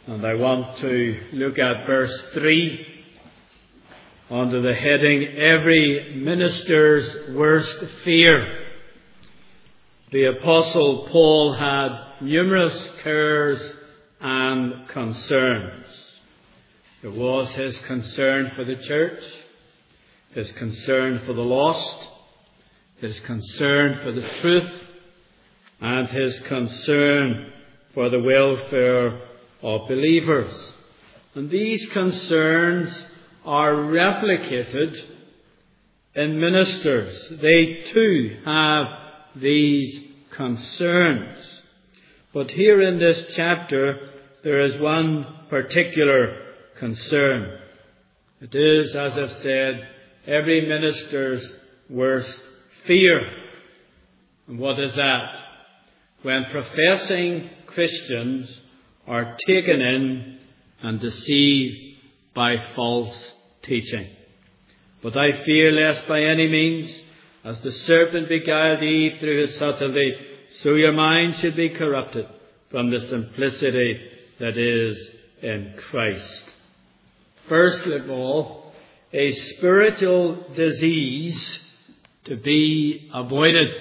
And I want to look at verse 3 under the heading, Every Minister's Worst Fear. The Apostle Paul had numerous cares and concerns. There was his concern for the church, his concern for the lost, his concern for the truth, and his concern for the welfare of believers. And these concerns are replicated in ministers. They too have these concerns. But here in this chapter, there is one particular concern. It is, as I've said, every minister's worst fear. And what is that? When professing Christians are taken in and deceived by false teaching. But I fear lest by any means, as the serpent beguiled Eve through his subtlety, so your mind should be corrupted from the simplicity that is in Christ. First of all, a spiritual disease to be avoided.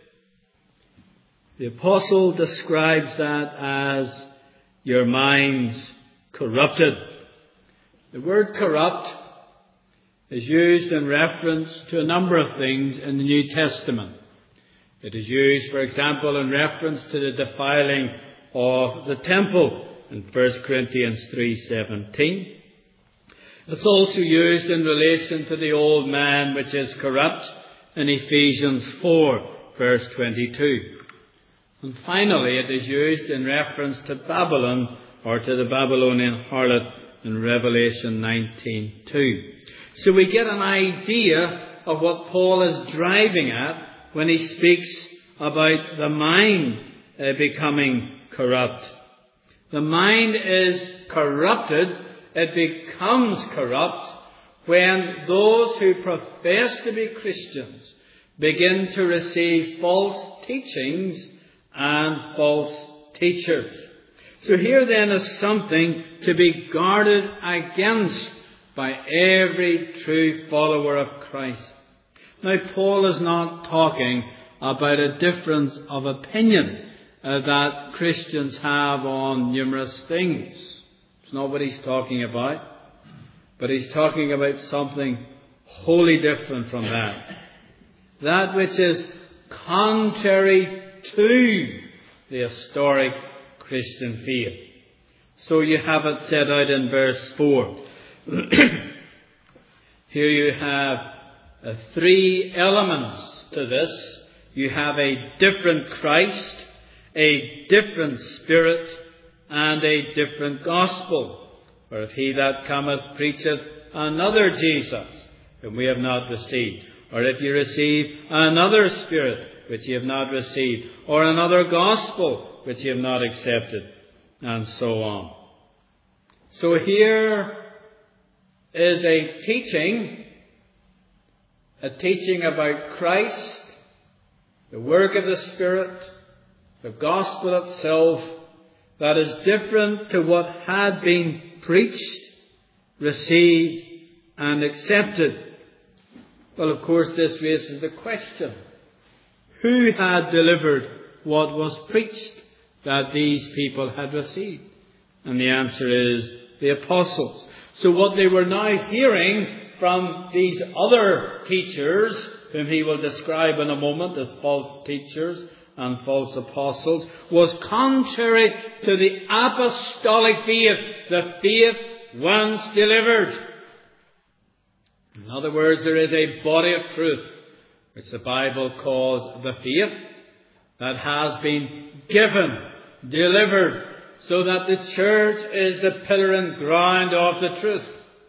The apostle describes that as your minds corrupted. The word corrupt is used in reference to a number of things in the New Testament. It is used, for example, in reference to the defiling of the temple in 1 Corinthians 3:17. It's also used in relation to the old man which is corrupt in Ephesians 4, verse 22. And finally, it is used in reference to Babylon, or to the Babylonian harlot, in Revelation 19:2. So we get an idea of what Paul is driving at when he speaks about the mind becoming corrupt. The mind is corrupted, it becomes corrupt, when those who profess to be Christians begin to receive false teachings and false teachers. So here then is something to be guarded against by every true follower of Christ. Now, Paul is not talking about a difference of opinion that Christians have on numerous things. It's not what he's talking about. But he's talking about something wholly different from that. That which is contrary to the historic Christian faith. So you have it set out in verse 4. Here you have three elements to this. You have a different Christ, a different Spirit, and a different gospel. For if he that cometh preacheth another Jesus, whom we have not received, or if you receive another Spirit, which ye have not received, or another gospel, which ye have not accepted, and so on. So here is a teaching about Christ, the work of the Spirit, the gospel itself, that is different to what had been preached, received, and accepted. Well, of course, this raises the question, who had delivered what was preached that these people had received? And the answer is the apostles. So what they were now hearing from these other teachers, whom he will describe in a moment as false teachers and false apostles, was contrary to the apostolic faith, the faith once delivered. In other words, there is a body of truth, which the Bible calls the faith, that has been given, delivered, so that the church is the pillar and ground of the truth.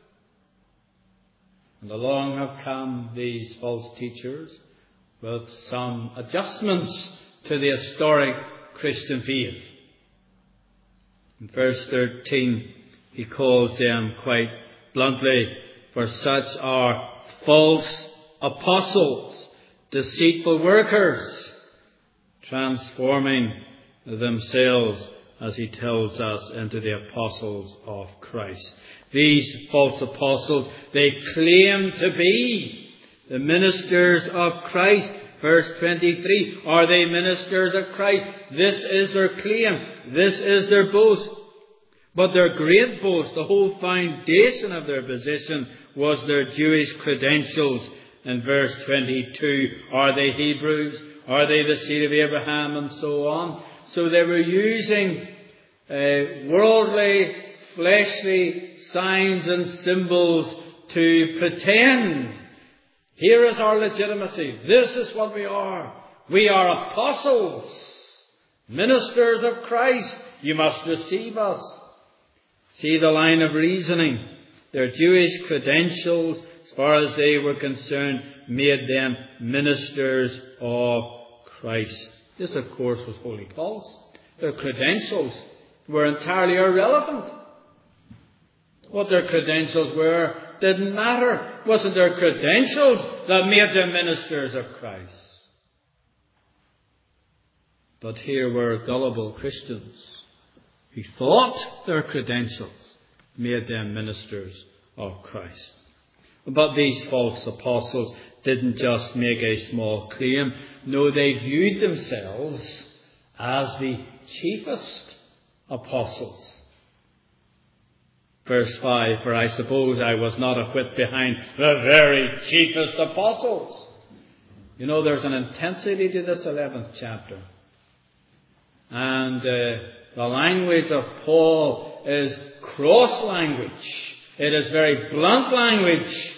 And along have come these false teachers with some adjustments to the historic Christian faith. In verse 13, he calls them quite bluntly, for such are false apostles, deceitful workers, transforming themselves as he tells us, into the apostles of Christ. These false apostles, they claim to be the ministers of Christ. Verse 23, are they ministers of Christ? This is their claim. This is their boast. But their great boast, the whole foundation of their position, was their Jewish credentials. In verse 22, are they Hebrews? Are they the seed of Abraham? And so on. So they were using worldly, fleshly signs and symbols to pretend. Here is our legitimacy. This is what we are. We are apostles, ministers of Christ. You must receive us. See the line of reasoning. Their Jewish credentials, as far as they were concerned, made them ministers of Christ. This, of course, was wholly false. Their credentials were entirely irrelevant. What their credentials were didn't matter. It wasn't their credentials that made them ministers of Christ. But here were gullible Christians who thought their credentials made them ministers of Christ. But these false apostles didn't just make a small claim. No, they viewed themselves as the chiefest apostles. Verse 5, for I suppose I was not a whit behind the very chiefest apostles. You know, there's an intensity to this 11th chapter. And the language of Paul is cross language. It is very blunt language.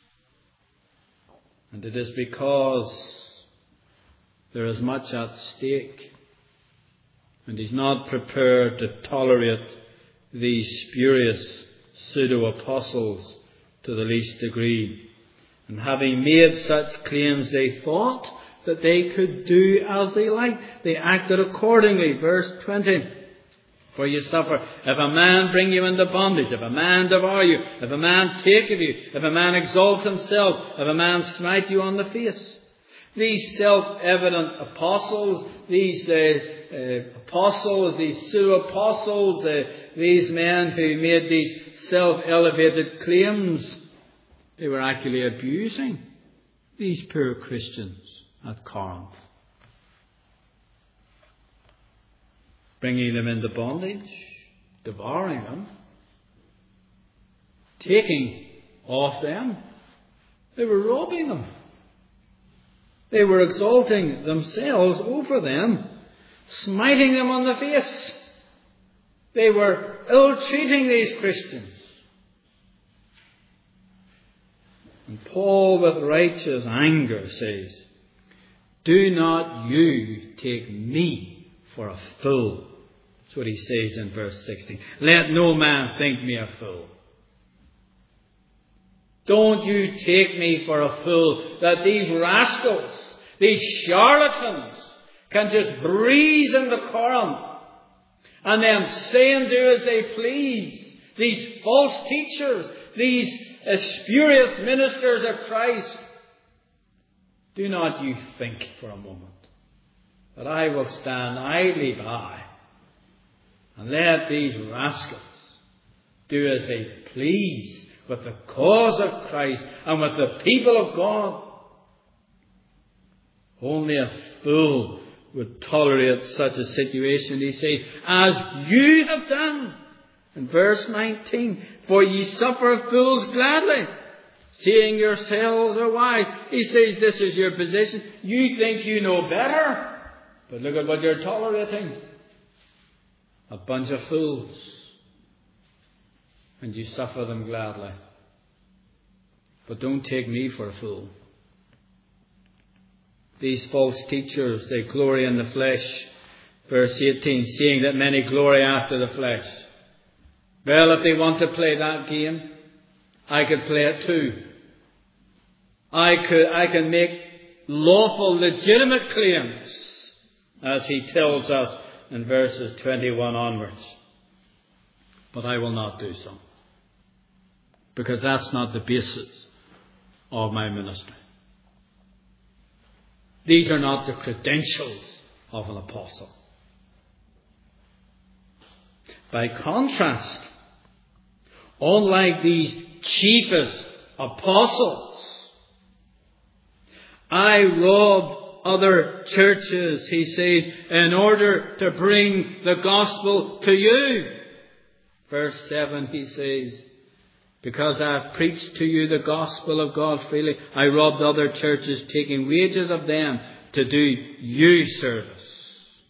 And it is because there is much at stake. And he's not prepared to tolerate these spurious pseudo-apostles to the least degree. And having made such claims, they thought that they could do as they liked. They acted accordingly. Verse 20. For you suffer, if a man bring you into bondage, if a man devour you, if a man take of you, if a man exalt himself, if a man smite you on the face. These self-evident apostles, these apostles, these pseudo-apostles, these men who made these self-elevated claims, they were actually abusing these poor Christians at Corinth. Bringing them into bondage, devouring them, taking off them. They were robbing them. They were exalting themselves over them, smiting them on the face. They were ill-treating these Christians. And Paul, with righteous anger, says, do not you take me for a fool. That's what he says in verse 16. Let no man think me a fool. Don't you take me for a fool, that these rascals, these charlatans, can just breeze into Corinth and then say and do as they please. These false teachers, these spurious ministers of Christ. Do not you think for a moment that I will stand idly by and let these rascals do as they please with the cause of Christ and with the people of God. Only a fool would tolerate such a situation, he says, as you have done. In verse 19, for ye suffer fools gladly, seeing yourselves are wise. He says this is your position. You think you know better, but look at what you're tolerating. A bunch of fools. And you suffer them gladly. But don't take me for a fool. These false teachers, they glory in the flesh. Verse 18, seeing that many glory after the flesh. Well, if they want to play that game, I could play it too. I can make lawful, legitimate claims, as he tells us in verses 21 onwards. But I will not do so. Because that's not the basis of my ministry. These are not the credentials of an apostle. By contrast, unlike these chiefest apostles, I robbed other churches, he says, in order to bring the gospel to you. Verse 7, he says, because I have preached to you the gospel of God freely, I robbed other churches, taking wages of them to do you service.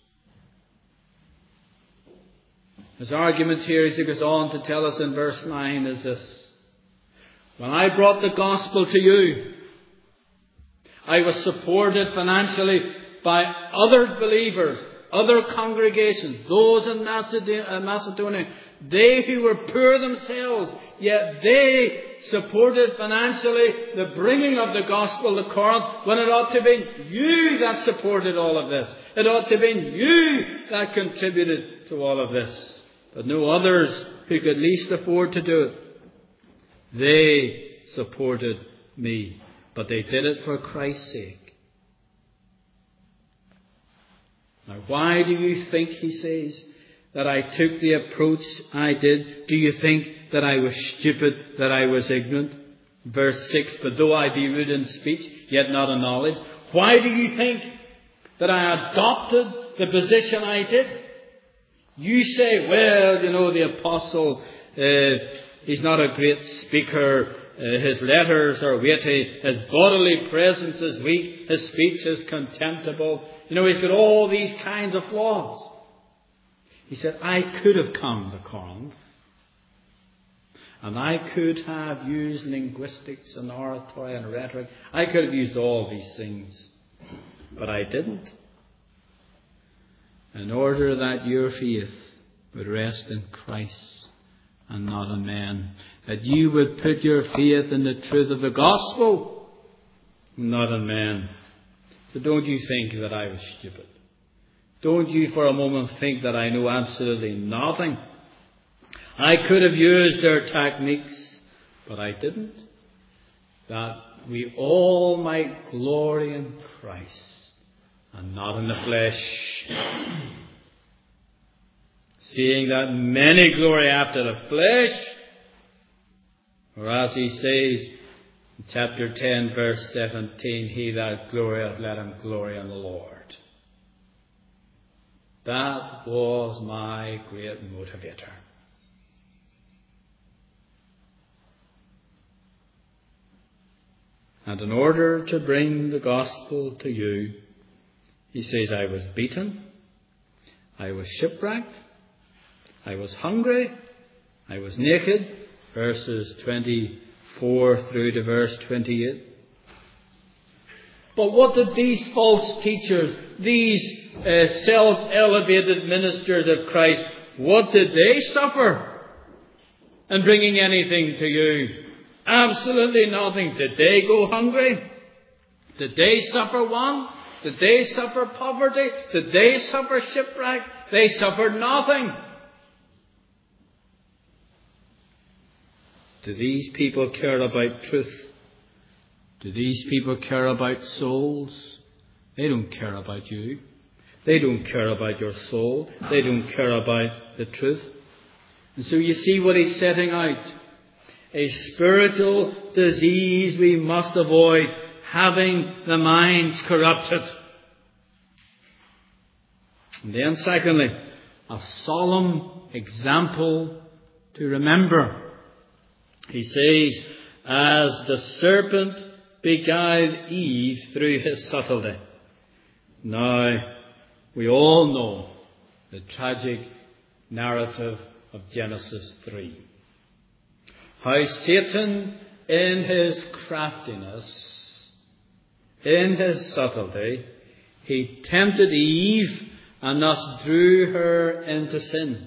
His argument here, as he goes on to tell us in verse 9, is this. When I brought the gospel to you, I was supported financially by other believers, other congregations, those in Macedonia. They who were poor themselves, yet they supported financially the bringing of the gospel to Corinth, when it ought to be you that supported all of this. It ought to be you that contributed to all of this. But no others who could least afford to do it. They supported me. But they did it for Christ's sake. Now, why do you think, he says, that I took the approach I did? Do you think that I was stupid, that I was ignorant? Verse 6, but though I be rude in speech, yet not in knowledge. Why do you think that I adopted the position I did? You say, well, the apostle, he's not a great speaker. His letters are weighty. His bodily presence is weak. His speech is contemptible. He's got all these kinds of flaws. He said, I could have come to Corinth. And I could have used linguistics and oratory and rhetoric. I could have used all these things. But I didn't. In order that your faith would rest in Christ and not in men. That you would put your faith in the truth of the gospel, not in men. So don't you think that I was stupid. Don't you for a moment think that I know absolutely nothing. I could have used their techniques, but I didn't. That we all might glory in Christ and not in the flesh. Seeing that many glory after the flesh, or as he says in chapter 10, verse 17, he that glorieth, let him glory in the Lord. That was my great motivator. And in order to bring the gospel to you, he says, I was beaten, I was shipwrecked, I was hungry, I was naked, verses 24 through to verse 28. But what did these false teachers, these self-elevated ministers of Christ, what did they suffer in bringing anything to you? Absolutely nothing. Did they go hungry? Did they suffer want? Did they suffer poverty? Did they suffer shipwreck? They suffered nothing. Do these people care about truth? Do these people care about souls? They don't care about you. They don't care about your soul. They don't care about the truth. And so you see what he's setting out. A spiritual disease we must avoid, having the minds corrupted. And then secondly, a solemn example to remember. He says, as the serpent beguiled Eve through his subtlety. Now, we all know the tragic narrative of Genesis 3. How Satan, in his craftiness, in his subtlety, he tempted Eve and thus drew her into sin.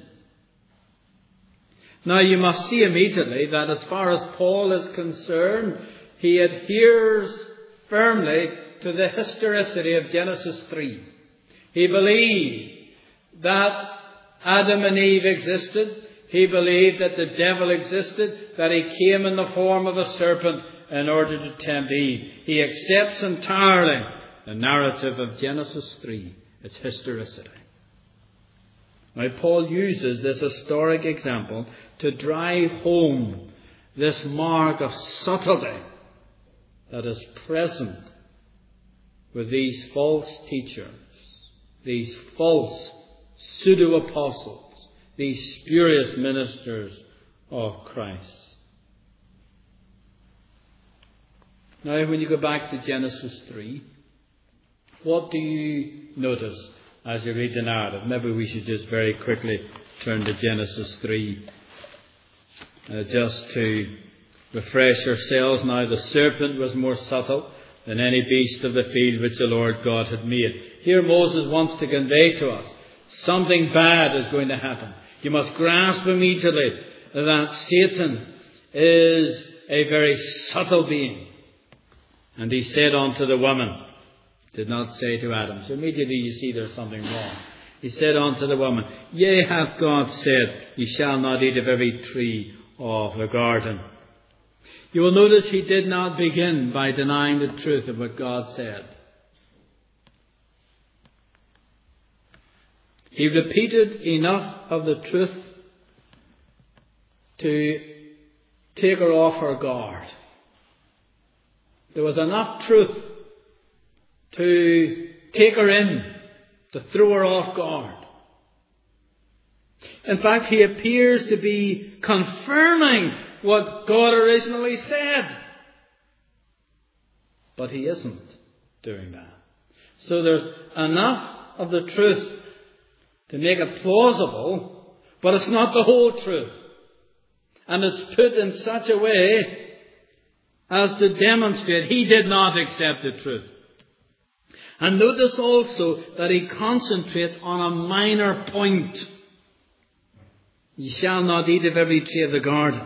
Now you must see immediately that as far as Paul is concerned, he adheres firmly to the historicity of Genesis 3. He believed that Adam and Eve existed. He believed that the devil existed, that he came in the form of a serpent in order to tempt Eve. He accepts entirely the narrative of Genesis 3, its historicity. Now, Paul uses this historic example to drive home this mark of subtlety that is present with these false teachers, these false pseudo-apostles, these spurious ministers of Christ. Now, when you go back to Genesis 3, what do you notice as you read the narrative? Maybe we should just very quickly turn to Genesis 3 just to refresh ourselves. Now, the serpent was more subtle than any beast of the field which the Lord God had made. Here Moses wants to convey to us something bad is going to happen. You must grasp immediately that Satan is a very subtle being. And he said unto the woman, did not say to Adam. So immediately you see there's something wrong. He said unto the woman, Yea, hath God said, Ye shall not eat of every tree of the garden. You will notice he did not begin by denying the truth of what God said. He repeated enough of the truth to take her off her guard. There was enough truth to take her in, to throw her off guard. In fact, he appears to be confirming what God originally said. But he isn't doing that. So there's enough of the truth to make it plausible, but it's not the whole truth. And it's put in such a way as to demonstrate he did not accept the truth. And notice also that he concentrates on a minor point. Ye shall not eat of every tree of the garden.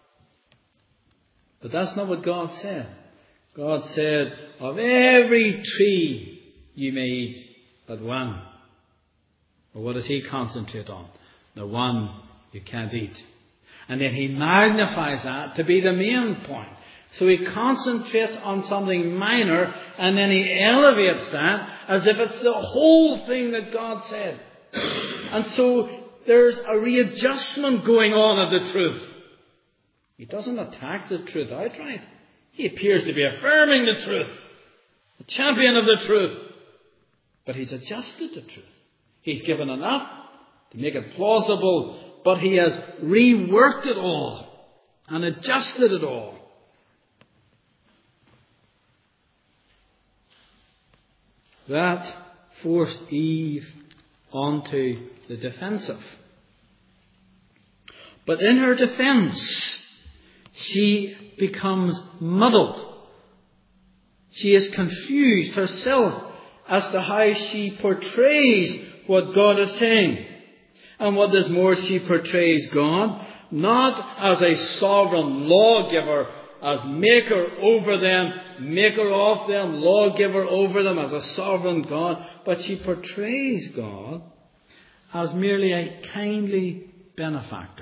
But that's not what God said. God said, of every tree you may eat, but one. But what does he concentrate on? The one you can't eat. And then he magnifies that to be the main point. So he concentrates on something minor and then he elevates that as if it's the whole thing that God said. And so there's a readjustment going on of the truth. He doesn't attack the truth outright. He appears to be affirming the truth, the champion of the truth. But he's adjusted the truth. He's given enough to make it plausible, but he has reworked it all and adjusted it all. That forced Eve onto the defensive. But in her defense, she becomes muddled. She is confused herself as to how she portrays what God is saying. And what is more, she portrays God not as a sovereign lawgiver, as maker over them, maker of them, lawgiver over them, as a sovereign God, but she portrays God as merely a kindly benefactor.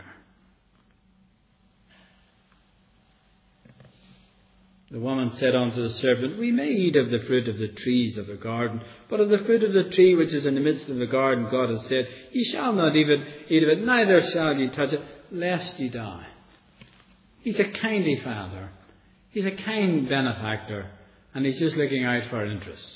The woman said unto the serpent, We may eat of the fruit of the trees of the garden, but of the fruit of the tree which is in the midst of the garden, God has said, Ye shall not eat of it, neither shall ye touch it, lest ye die. He's a kindly father. He's a kind benefactor. And he's just looking out for our interest.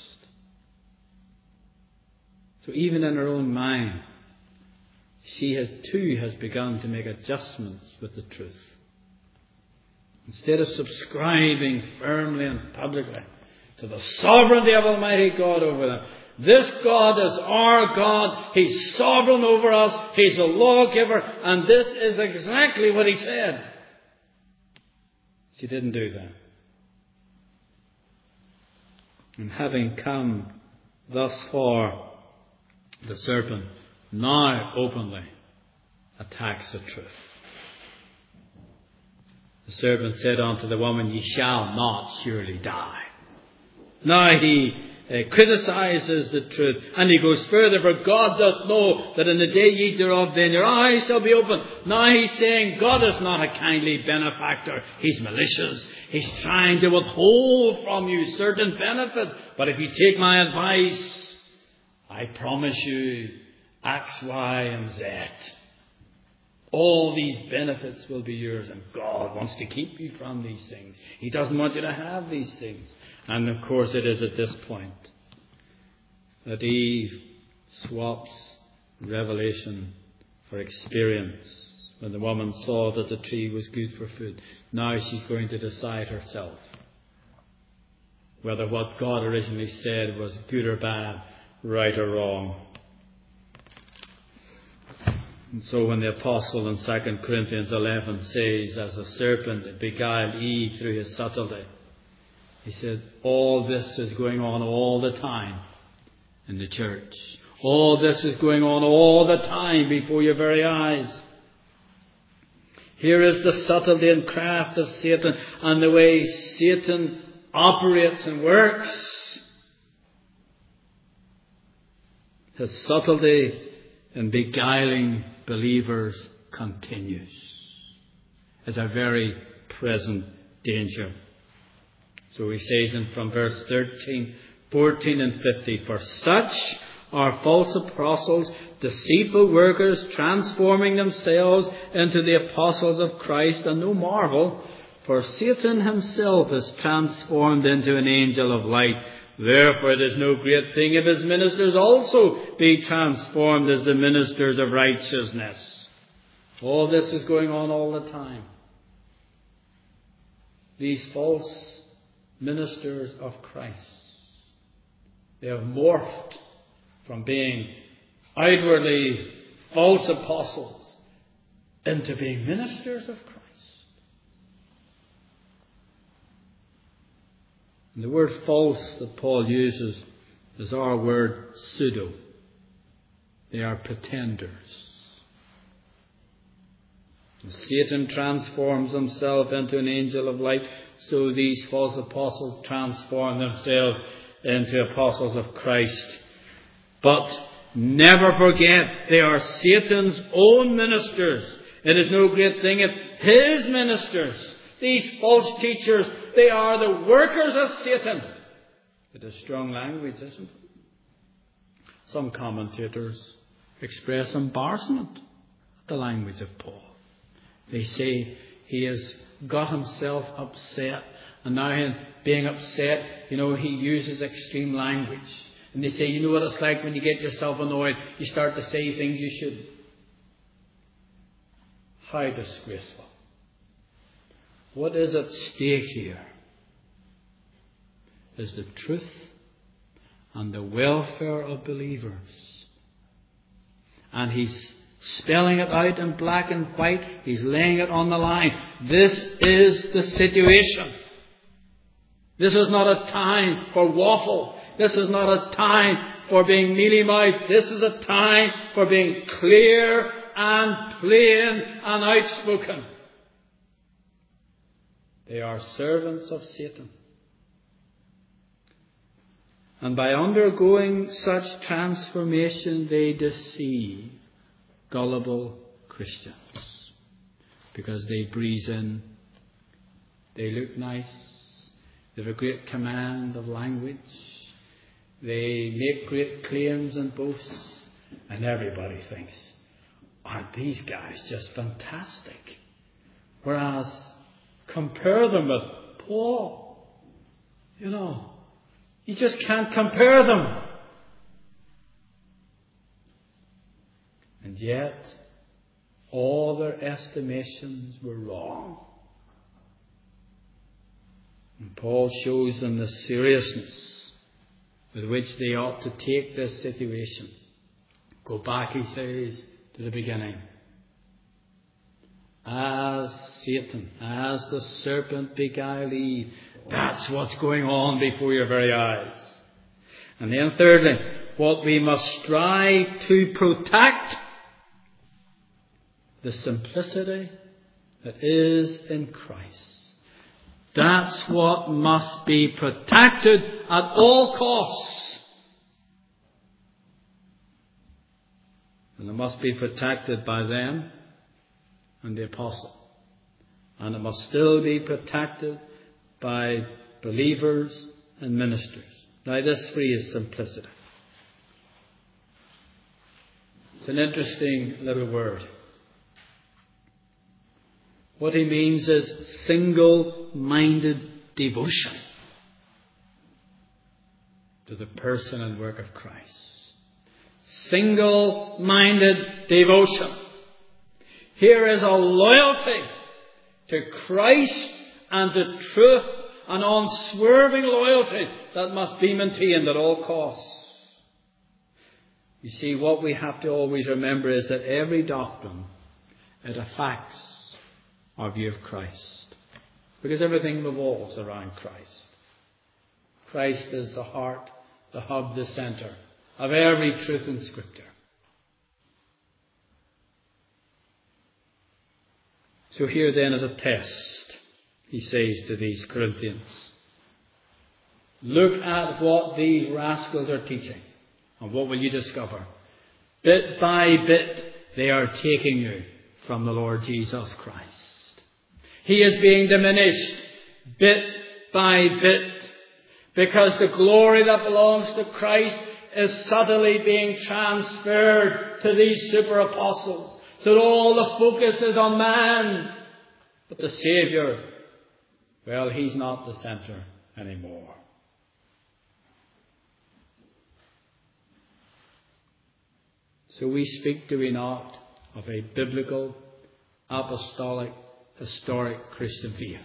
So even in her own mind, she has begun to make adjustments with the truth. Instead of subscribing firmly and publicly to the sovereignty of Almighty God over them, this God is our God. He's sovereign over us. He's a lawgiver. And this is exactly what he said. She didn't do that. And having come thus far, the serpent now openly attacks the truth. The serpent said unto the woman, Ye shall not surely die. Now he criticizes the truth, and he goes further, for God doth know that in the day ye eat thereof, then your eyes shall be opened. Now he's saying God is not a kindly benefactor. He's malicious. He's trying to withhold from you certain benefits. But if you take my advice, I promise you X, Y, and Z. All these benefits will be yours, and God wants to keep you from these things. He doesn't want you to have these things. And of course it is at this point that Eve swaps revelation for experience. When the woman saw that the tree was good for food, now she's going to decide herself whether what God originally said was good or bad, right or wrong. And so when the apostle in 2 Corinthians 11 says, as the serpent beguiled Eve through his subtlety, he said, all this is going on all the time in the church. All this is going on all the time before your very eyes. Here is the subtlety and craft of Satan and the way Satan operates and works. His subtlety in beguiling believers continues. It's a very present danger. So he says from verse 13, 14 and 50, for such are false apostles, deceitful workers, transforming themselves into the apostles of Christ, and no marvel, for Satan himself is transformed into an angel of light. Therefore it is no great thing if his ministers also be transformed as the ministers of righteousness. All this is going on all the time. These false ministers of Christ, they have morphed from being outwardly false apostles into being ministers of Christ. And the word false that Paul uses is our word pseudo. They are pretenders. And Satan transforms himself into an angel of light, so these false apostles transform themselves into apostles of Christ. But never forget, they are Satan's own ministers. It is no great thing if his ministers, these false teachers, they are the workers of Satan. It is strong language, isn't it? Some commentators express embarrassment at the language of Paul. They say he has got himself upset, and now in being upset, he uses extreme language. And they say, you know what it's like when you get yourself annoyed, you start to say things you shouldn't. How disgraceful. What is at stake here is the truth and the welfare of believers. And he's spelling it out in black and white. He's laying it on the line. This is the situation. This is not a time for waffle. This is not a time for being mealy-mouthed. This is a time for being clear and plain and outspoken. They are servants of Satan. And by undergoing such transformation, they deceive gullible Christians. Because they breeze in, they look nice, they have a great command of language, they make great claims and boasts, and everybody thinks, aren't these guys just fantastic? Whereas, compare them with Paul. You just can't compare them. And yet, all their estimations were wrong. And Paul shows them the seriousness with which they ought to take this situation. Go back, he says, to the beginning. As Satan, as the serpent beguiled Eve, that's what's going on before your very eyes. And then thirdly, what we must strive to protect, the simplicity that is in Christ. That's what must be protected at all costs. And it must be protected by them and the apostle. And it must still be protected by believers and ministers. Now this phrase, simplicity. It's an interesting little word. What he means is single-minded devotion to the person and work of Christ. Single-minded devotion. Here is a loyalty to Christ and to truth, an unswerving loyalty that must be maintained at all costs. You see, what we have to always remember is that every doctrine, it affects our view of Christ. Because everything revolves around Christ. Christ is the heart, the hub, the centre of every truth in Scripture. So here then is a test, he says to these Corinthians. Look at what these rascals are teaching. And what will you discover? Bit by bit, they are taking you from the Lord Jesus Christ. He is being diminished bit by bit, because the glory that belongs to Christ is subtly being transferred to these super apostles. So that all the focus is on man. But the Saviour, well, he's not the centre anymore. So we speak, do we not, of a biblical, apostolic, historic Christian faith.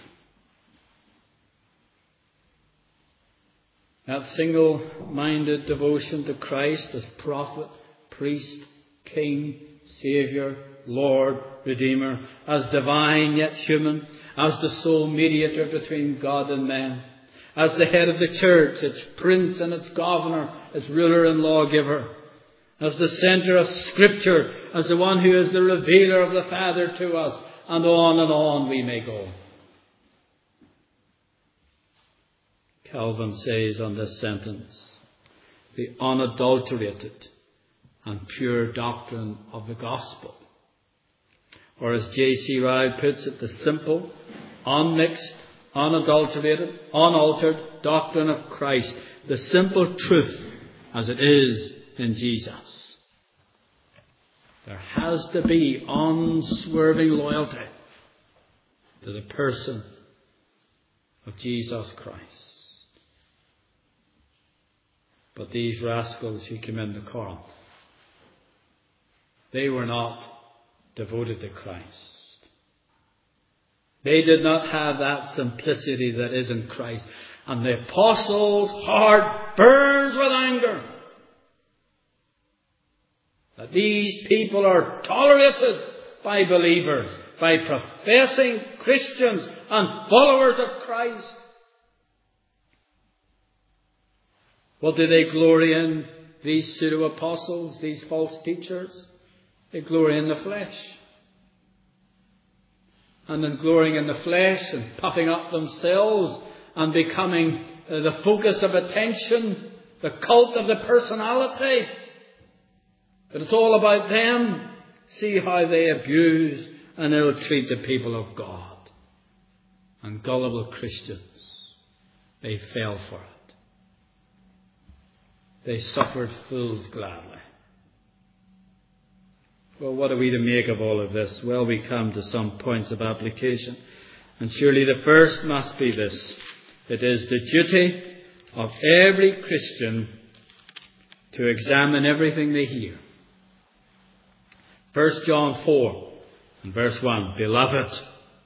That single-minded devotion to Christ as prophet, priest, king, Saviour, Lord, Redeemer, as divine yet human, as the sole mediator between God and man, as the head of the church, its prince and its governor, its ruler and lawgiver, as the centre of Scripture, as the one who is the revealer of the Father to us, and on we may go. Calvin says on this sentence, the unadulterated and pure doctrine of the gospel. Or as J.C. Ryle puts it, the simple, unmixed, unadulterated, unaltered doctrine of Christ. The simple truth as it is in Jesus. There has to be unswerving loyalty to the person of Jesus Christ. But these rascals who came into Corinth, they were not devoted to Christ. They did not have that simplicity that is in Christ. And the apostles' heart burns with anger that these people are tolerated by believers, by professing Christians and followers of Christ. What do they glory in, these pseudo-apostles, these false teachers? They glory in the flesh. And in glorying in the flesh and puffing up themselves and becoming the focus of attention, the cult of the personality, that it's all about them. See how they abuse and ill-treat the people of God. And gullible Christians, they fell for it. They suffered fools gladly. Well, what are we to make of all of this? Well, we come to some points of application. And surely the first must be this. It is the duty of every Christian to examine everything they hear. 1 John 4 and verse 1. Beloved,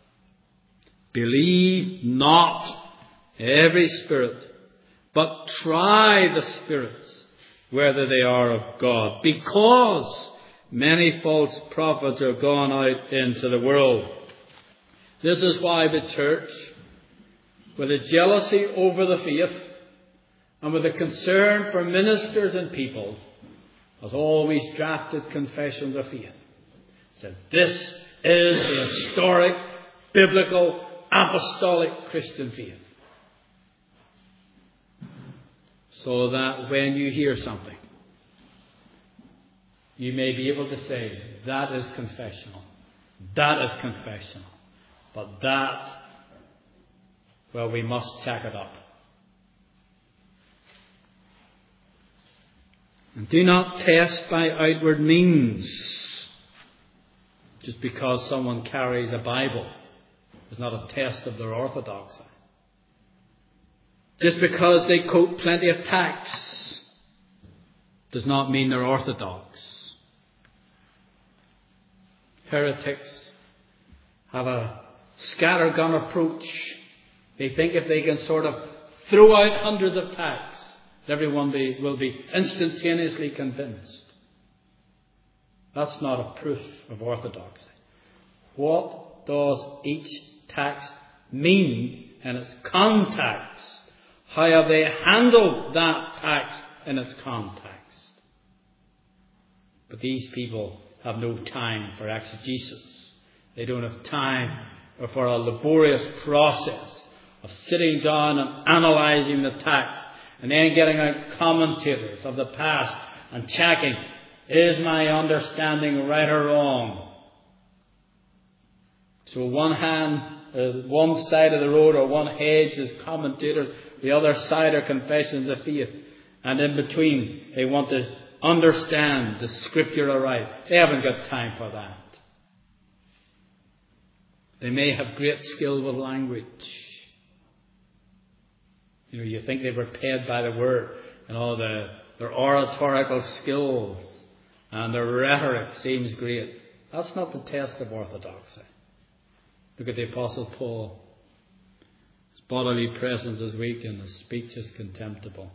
believe not every spirit, but try the spirits, whether they are of God, because many false prophets are gone out into the world. This is why the church, with a jealousy over the faith and with a concern for ministers and people, has always drafted confessions of faith. Said, this is the historic, biblical, apostolic Christian faith. So that when you hear something, you may be able to say, that is confessional. That is confessional. But that, well, we must check it up. And do not test by outward means. Just because someone carries a Bible is not a test of their orthodoxy. Just because they quote plenty of texts does not mean they're orthodox. Heretics have a scattergun approach. They think if they can sort of throw out hundreds of texts, everyone will be instantaneously convinced. That's not a proof of orthodoxy. What does each text mean in its context? How have they handled that text in its context? But these people have no time for exegesis. They don't have time for a laborious process of sitting down and analysing the text and then getting out commentators of the past and checking, is my understanding right or wrong? So one side of the road or one hedge is commentators, the other side are confessions of faith. And in between, they want to understand the scripture aright. They haven't got time for that. They may have great skill with language. You think they were paid by the word and all their oratorical skills and their rhetoric seems great. That's not the test of orthodoxy. Look at the Apostle Paul. His bodily presence is weak and his speech is contemptible.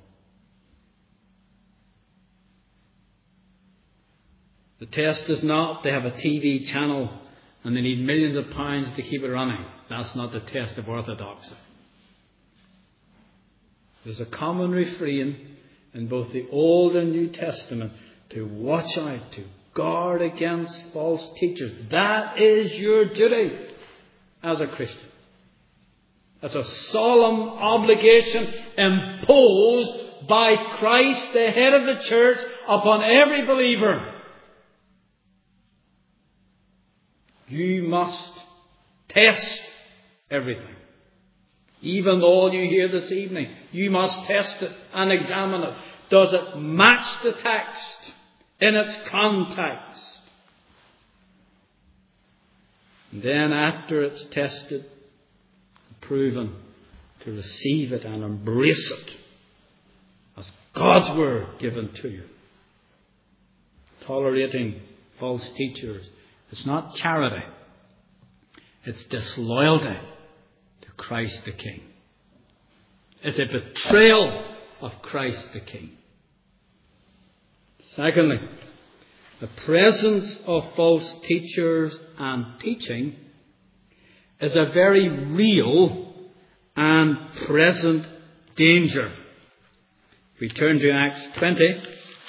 The test is not they have a TV channel and they need millions of pounds to keep it running. That's not the test of orthodoxy. There's a common refrain in both the Old and New Testament to watch out, to guard against false teachers. That is your duty as a Christian. That's a solemn obligation imposed by Christ, the head of the church, upon every believer. You must test everything. Even all you hear this evening, you must test it and examine it. Does it match the text in its context? And then after it's tested, proven, to receive it and embrace it as God's word given to you. Tolerating false teachers, it's not charity. It's disloyalty to Christ the King. It's a betrayal of Christ the King. Secondly, the presence of false teachers and teaching is a very real and present danger. We turn to Acts 20.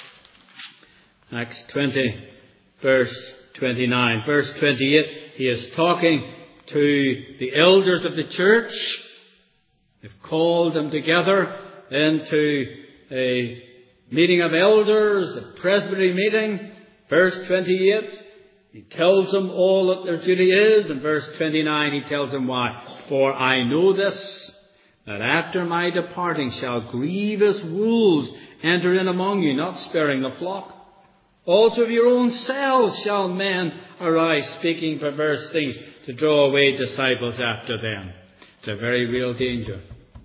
Acts 20, verse 29. Verse 28, he is talking to the elders of the church. They've called them together into a meeting of elders, a presbytery meeting. Verse 28, he tells them all that their duty is. And verse 29, he tells them why. For I know this, that after my departing shall grievous wolves enter in among you, not sparing the flock. Also of your own selves shall men arise, speaking perverse things, to draw away disciples after them. It's a very real danger.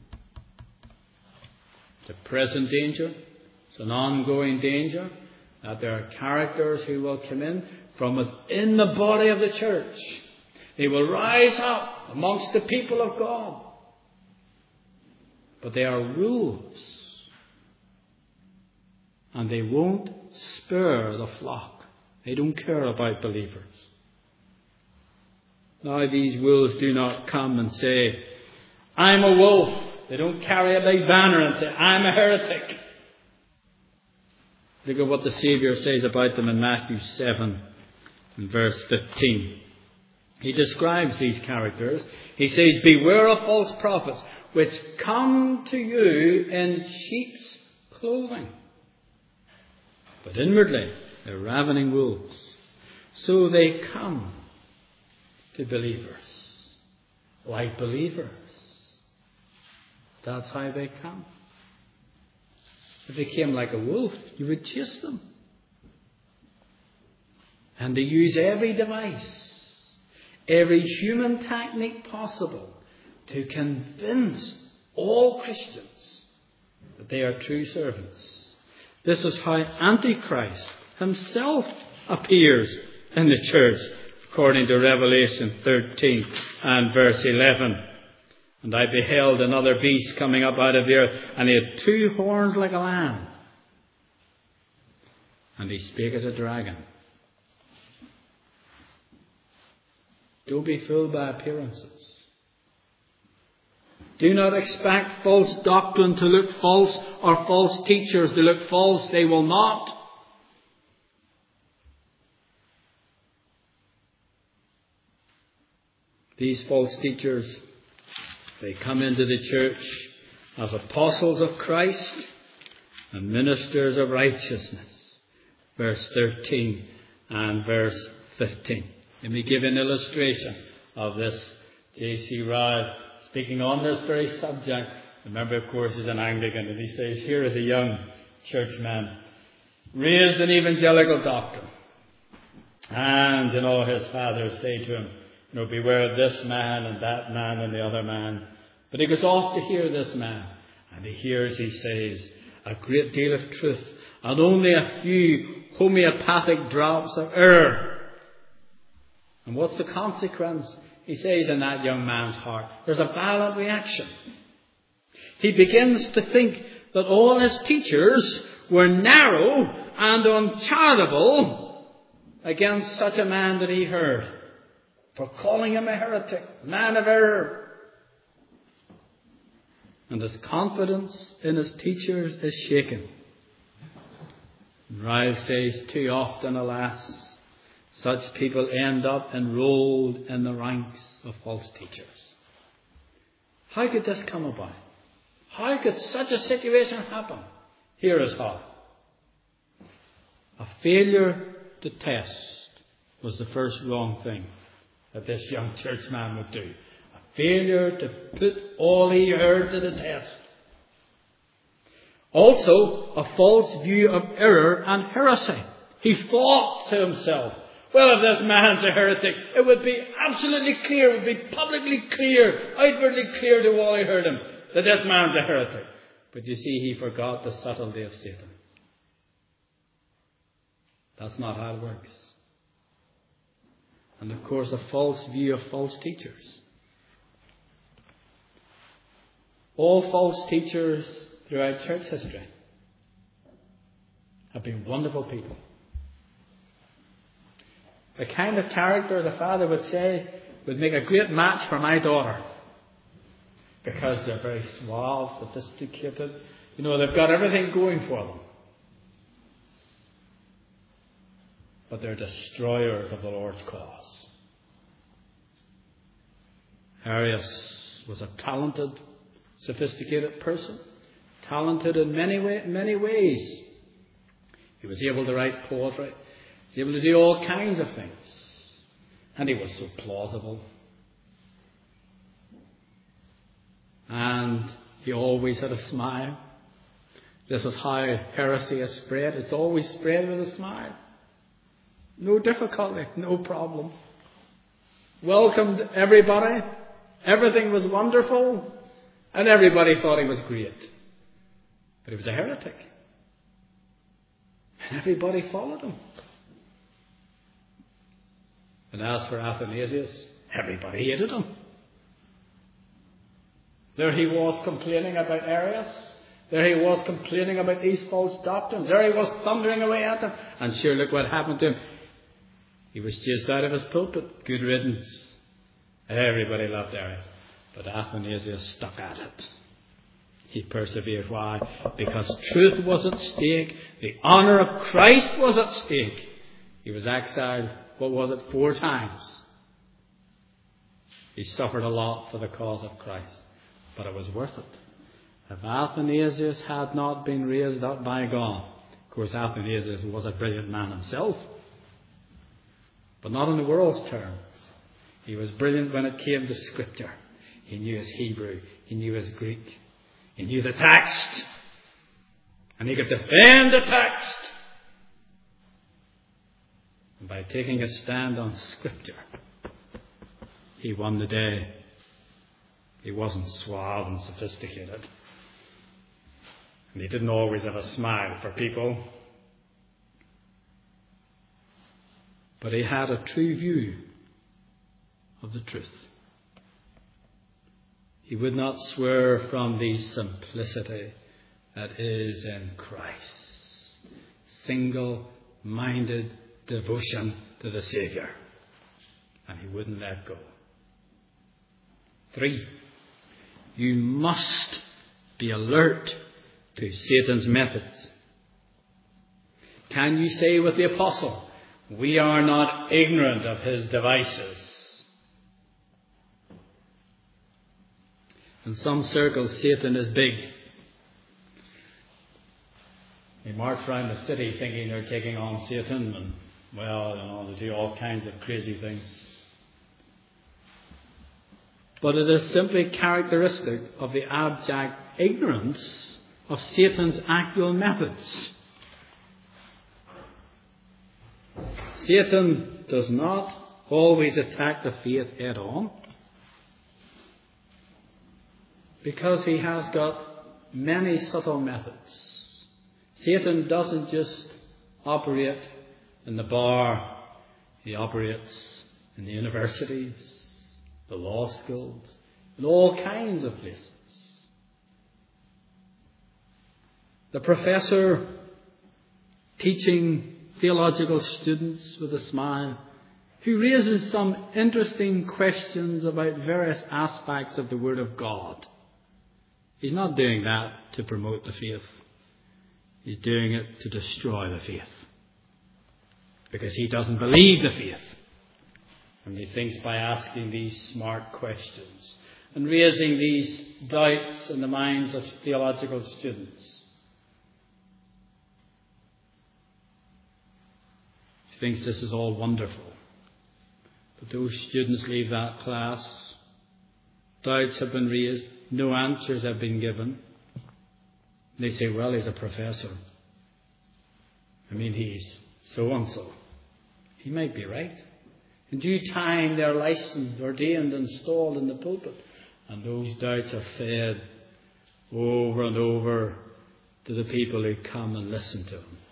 It's a present danger. It's an ongoing danger that there are characters who will come in from within the body of the church. They will rise up amongst the people of God. But they are rules. And they won't spare the flock. They don't care about believers. Now these wolves do not come and say, I'm a wolf. They don't carry a big banner and say, I'm a heretic. Look at what the Saviour says about them in Matthew 7 and verse 15. He describes these characters. He says, beware of false prophets, which come to you in sheep's clothing, but inwardly they're ravening wolves. So they come to believers, like believers. That's how they come. If they came like a wolf, you would chase them. And they use every device, every human technique possible to convince all Christians that they are true servants. This is how Antichrist himself appears in the church, according to Revelation 13 and verse 11. And I beheld another beast coming up out of the earth, and he had 2 horns like a lamb. And he spake as a dragon. Don't be fooled by appearances. Do not expect false doctrine to look false, or false teachers to look false. They will not. These false teachers, they come into the church as apostles of Christ and ministers of righteousness. Verse 13 and verse 15. Let me give an illustration of this. J.C. Ryle, speaking on this very subject. Remember, of course, he's an Anglican, and he says, here is a young churchman, raised in evangelical doctrine. And, his fathers say to him, beware of this man and that man and the other man. But he goes off to hear this man. And he hears, he says, a great deal of truth and only a few homeopathic drops of error. And what's the consequence? He says in that young man's heart, there's a violent reaction. He begins to think that all his teachers were narrow and uncharitable against such a man that he heard, for calling him a heretic, man of error. And his confidence in his teachers is shaken. And Ryle says, too often, alas, such people end up enrolled in the ranks of false teachers. How could this come about? How could such a situation happen? Here is how. A failure to test was the first wrong thing that this young churchman would do. A failure to put all he heard to the test. Also, a false view of error and heresy. He thought to himself, well, if this man's a heretic, it would be absolutely clear, it would be publicly clear, outwardly clear to all who heard him, that this man's a heretic. But you see, he forgot the subtlety of Satan. That's not how it works. And of course, a false view of false teachers. All false teachers throughout church history have been wonderful people. The kind of character the father would say would make a great match for my daughter. Because they're very suave, sophisticated. They've got everything going for them. But they're destroyers of the Lord's cause. Arius was a talented, sophisticated person. Talented in many ways. He was able to write poetry. He was able to do all kinds of things. And he was so plausible. And he always had a smile. This is how heresy is spread. It's always spread with a smile. No difficulty, no problem. Welcomed everybody. Everything was wonderful. And everybody thought he was great. But he was a heretic. And everybody followed him. And as for Athanasius, everybody hated him. There he was complaining about Arius. There he was complaining about these false doctrines. There he was thundering away at them. And sure, look what happened to him. He was chased out of his pulpit. Good riddance. Everybody loved Arius. But Athanasius stuck at it. He persevered. Why? Because truth was at stake. The honour of Christ was at stake. He was exiled, 4 times. He suffered a lot for the cause of Christ. But it was worth it. If Athanasius had not been raised up by God, of course Athanasius was a brilliant man himself, but not in the world's terms. He was brilliant when it came to Scripture. He knew his Hebrew. He knew his Greek. He knew the text. And he could defend the text. And by taking a stand on Scripture, he won the day. He wasn't suave and sophisticated. And he didn't always have a smile for people. But he had a true view of the truth. He would not swerve from the simplicity that is in Christ. Single-minded devotion to the Saviour. And he wouldn't let go. 3, you must be alert to Satan's methods. Can you say with the apostle, we are not ignorant of his devices? In some circles, Satan is big. They march around the city thinking they're taking on Satan, and, they do all kinds of crazy things. But it is simply characteristic of the abject ignorance of Satan's actual methods. Satan does not always attack the faith head on, because he has got many subtle methods. Satan doesn't just operate in the bar. He operates in the universities, the law schools, in all kinds of places. The professor teaching theological students with a smile, who raises some interesting questions about various aspects of the Word of God. He's not doing that to promote the faith. He's doing it to destroy the faith. Because he doesn't believe the faith. And he thinks by asking these smart questions and raising these doubts in the minds of theological students, he thinks this is all wonderful. But those students leave that class. Doubts have been raised. No answers have been given. They say, well, he's a professor. He's so-and-so. He might be right. In due time, they're licensed, ordained, installed in the pulpit. And those doubts are fed over and over to the people who come and listen to them.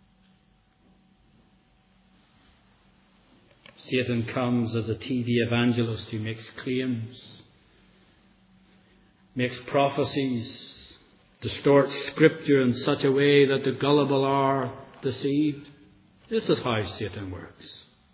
Satan comes as a TV evangelist who makes claims, makes prophecies, distorts Scripture in such a way that the gullible are deceived. This is how Satan works.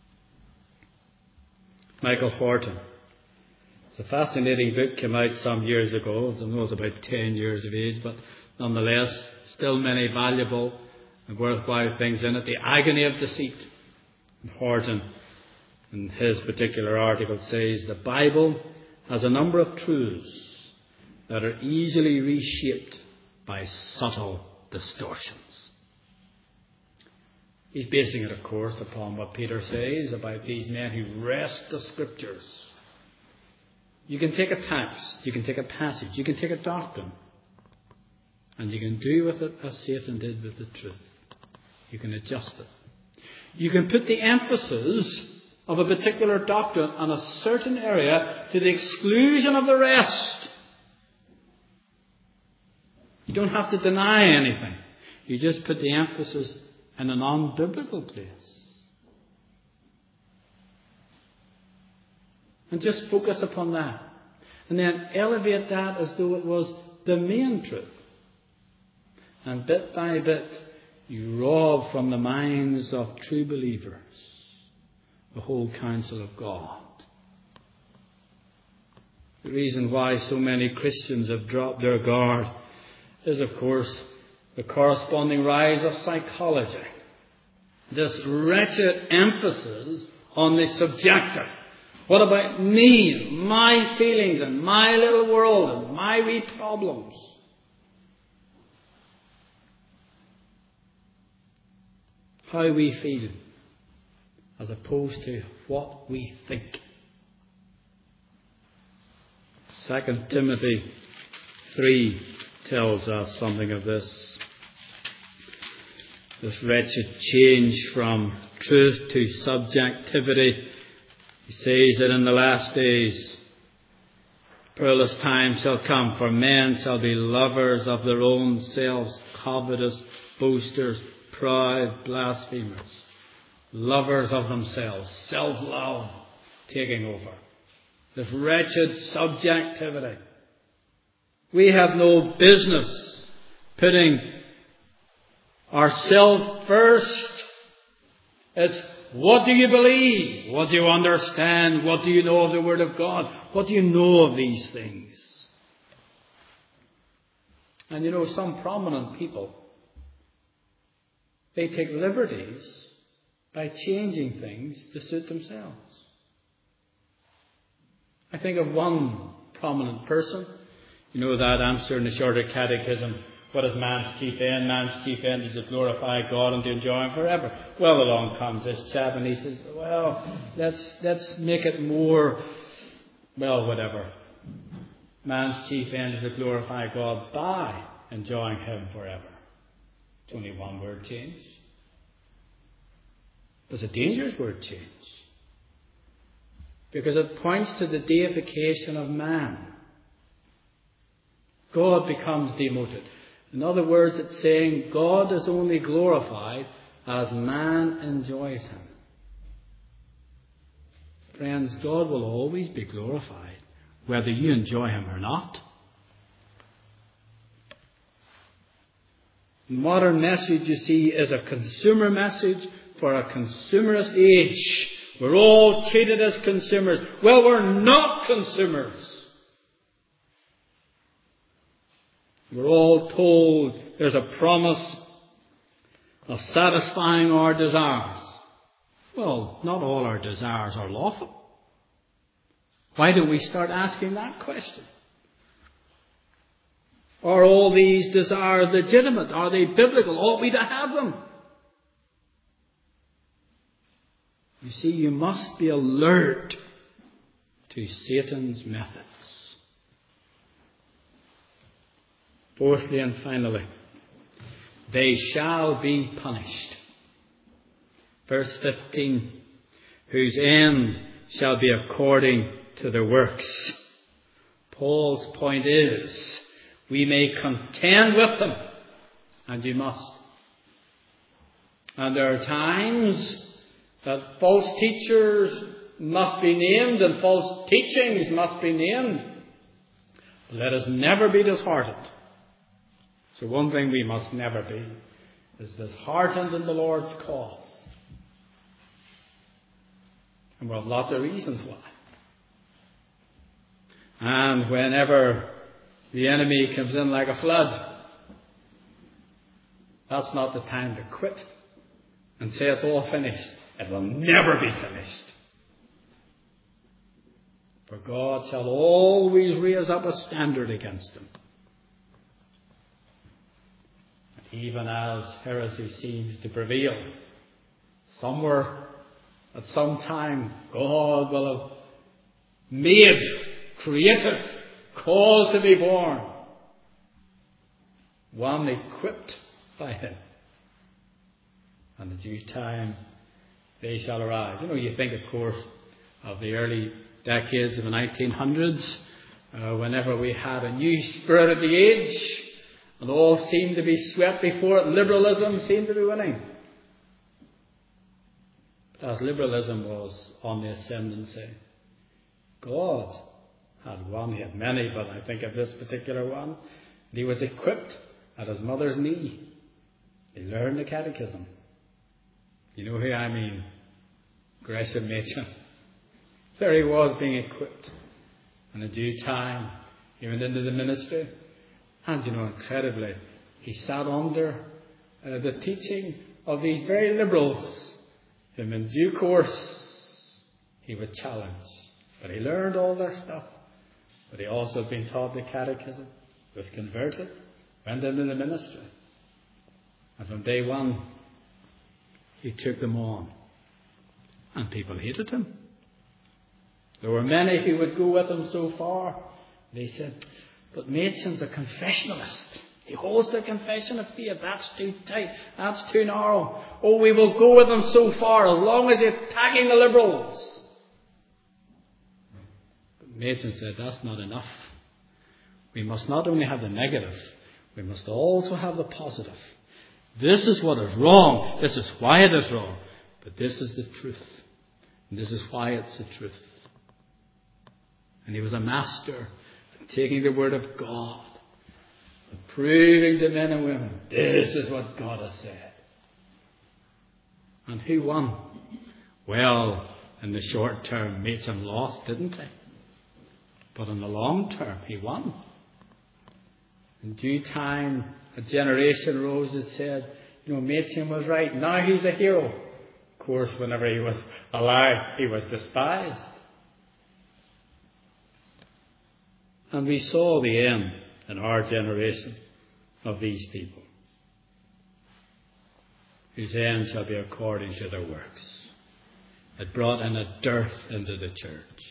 Michael Horton. It's a fascinating book, came out some years ago. I know it's about 10 years of age, but nonetheless, still many valuable and worthwhile things in it. The Agony of Deceit. And Horton, in his particular article, says the Bible has a number of truths that are easily reshaped by subtle distortions. He's basing it, of course, upon what Peter says about these men who wrest the Scriptures. You can take a text, you can take a passage, you can take a doctrine, and you can do with it as Satan did with the truth. You can adjust it. You can put the emphasis of a particular doctrine on a certain area to the exclusion of the rest. You don't have to deny anything. You just put the emphasis in a non-biblical place. And just focus upon that. And then elevate that as though it was the main truth. And bit by bit, you rob from the minds of true believers the whole counsel of God. The reason why so many Christians have dropped their guard is, of course, the corresponding rise of psychology. This wretched emphasis on the subjective. What about me, and my feelings, and my little world, and my wee problems? How we feel, as opposed to what we think. 2 Timothy 3 tells us something of this. This wretched change from truth to subjectivity. He says that in the last days, perilous times shall come, for men shall be lovers of their own selves, covetous, boasters, proud, blasphemers, lovers of themselves, self-love taking over. This wretched subjectivity. We have no business putting ourselves first. It's what do you believe? What do you understand? What do you know of the Word of God? What do you know of these things? And some prominent people, they take liberties by changing things to suit themselves. I think of one prominent person, that answer in the Shorter Catechism, what is man's chief end? Man's chief end is to glorify God and to enjoy Him forever. Well, along comes this chap and he says, let's make it more, whatever. Man's chief end is to glorify God by enjoying Him forever. It's only one word change. But it's a dangerous word change. Because it points to the deification of man. God becomes demoted. In other words, it's saying God is only glorified as man enjoys Him. Friends, God will always be glorified, whether you enjoy Him or not. The modern message, you see, is a consumer message for a consumerist age. We're all treated as consumers. Well, we're not consumers. We're all told there's a promise of satisfying our desires. Well, not all our desires are lawful. Why don't we start asking that question? Are all these desires legitimate? Are they biblical? Ought we to have them? You see, you must be alert to Satan's methods. Fourthly and finally, they shall be punished. Verse 15, whose end shall be according to their works. Paul's point is, we may contend with them, and you must. And there are times that false teachers must be named and false teachings must be named. Let us never be disheartened. So one thing we must never be is disheartened in the Lord's cause. And we have lots of reasons why. And whenever the enemy comes in like a flood, that's not the time to quit and say it's all finished. It will never be finished. For God shall always raise up a standard against him. Even as heresy seems to prevail, somewhere at some time God will have made, created, caused to be born one equipped by Him. And in due time they shall arise. You think, of course, of the early decades of the 1900s, whenever we had a new spirit of the age, and all seemed to be swept before it. Liberalism seemed to be winning. But as liberalism was on the ascendancy, God had one. He had many, but I think of this particular one. And he was equipped at his mother's knee. He learned the catechism. You know who I mean? Gresham Machen. There he was being equipped. And in due time, he went into the ministry. And incredibly, he sat under the teaching of these very liberals, whom in due course he would challenge. But he learned all their stuff. But he also had been taught the catechism, was converted, went into the ministry. And from day one, he took them on. And people hated him. There were many who would go with him so far. They said, but Machen's a confessionalist. He holds their confession of faith. That's too tight. That's too narrow. Oh, we will go with them so far as long as they're attacking the liberals. But Machen said that's not enough. We must not only have the negative, we must also have the positive. This is what is wrong. This is why it is wrong. But this is the truth. And this is why it's the truth. And he was a master at taking the word of God and proving to men and women, this is what God has said. And who won? Well, in the short term, Machen lost, didn't he? But in the long term, he won. In due time, a generation rose that said, Machen was right. Now he's a hero. Of course, whenever he was alive, he was despised. And we saw the end in our generation of these people, whose end shall be according to their works. It brought in a dearth into the church.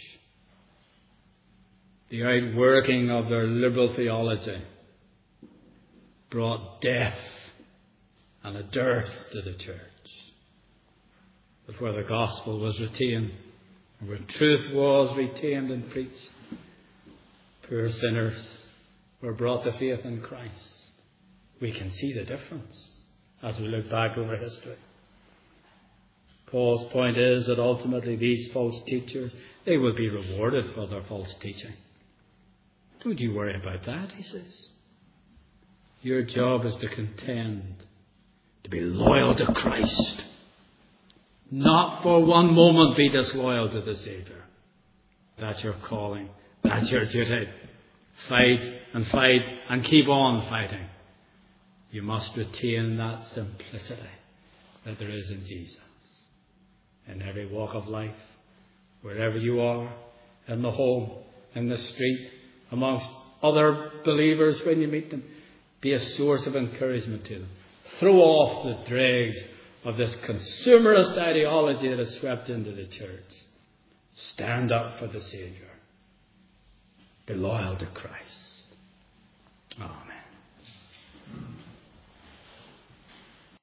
The outworking of their liberal theology brought death and a dearth to the church. But where the gospel was retained, and where truth was retained and preached, poor sinners were brought to faith in Christ. We can see the difference as we look back over history. Paul's point is that ultimately these false teachers, they will be rewarded for their false teaching. Don't you worry about that, he says. Your job is to contend, to be loyal to Christ. Not for one moment be disloyal to the Saviour. That's your calling. That's your duty. Fight and keep on fighting. You must retain that simplicity that there is in Jesus. In every walk of life, wherever you are, in the home, in the street, amongst other believers when you meet them, be a source of encouragement to them. Throw off the dregs of this consumerist ideology that has swept into the church. Stand up for the Saviour. Be loyal to Christ. Amen.